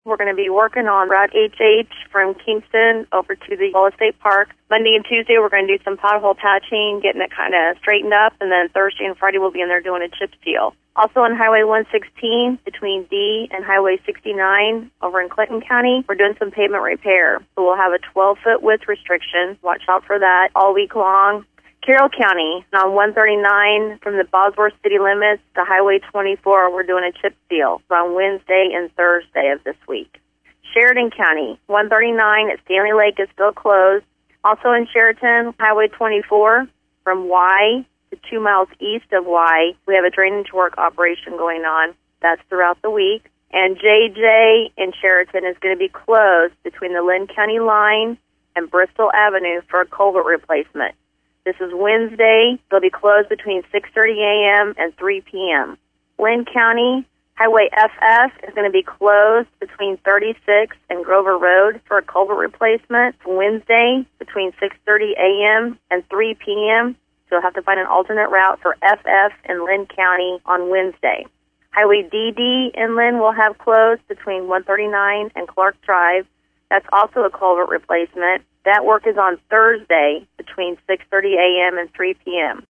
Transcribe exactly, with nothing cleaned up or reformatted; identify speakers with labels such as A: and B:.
A: We're going to be working on Route H H from Kingston over to the Wallace State Park. Monday and Tuesday, we're going to do some pothole patching, getting it kind of straightened up, and then Thursday and Friday, we'll be in there doing a chip seal. Also on Highway one sixteen, between D and Highway sixty-nine over in Clinton County, we're doing some pavement repair. So we'll have a twelve-foot width restriction. Watch out for that all week long. Carroll County, on one thirty-nine from the Bosworth city limits to Highway twenty-four, we're doing a chip seal on Wednesday and Thursday of this week. Sheridan County, one thirty-nine at Stanley Lake is still closed. Also in Sheraton, Highway twenty-four from Y to two miles east of Y, we have a drainage work operation going on. That's throughout the week. And J J in Sheraton is going to be closed between the Lynn County line and Bristol Avenue for a culvert replacement. This is Wednesday. They'll be closed between six thirty a.m. and three p.m. Lynn County, Highway F F is going to be closed between thirty-six and Grover Road for a culvert replacement Wednesday between six thirty a.m. and three p.m. So you'll have to find an alternate route for F F in Lynn County on Wednesday. Highway D D in Lynn will have closed between one thirty-nine and Clark Drive. That's also a culvert replacement. That work is on Thursday between six thirty a.m. and three p.m.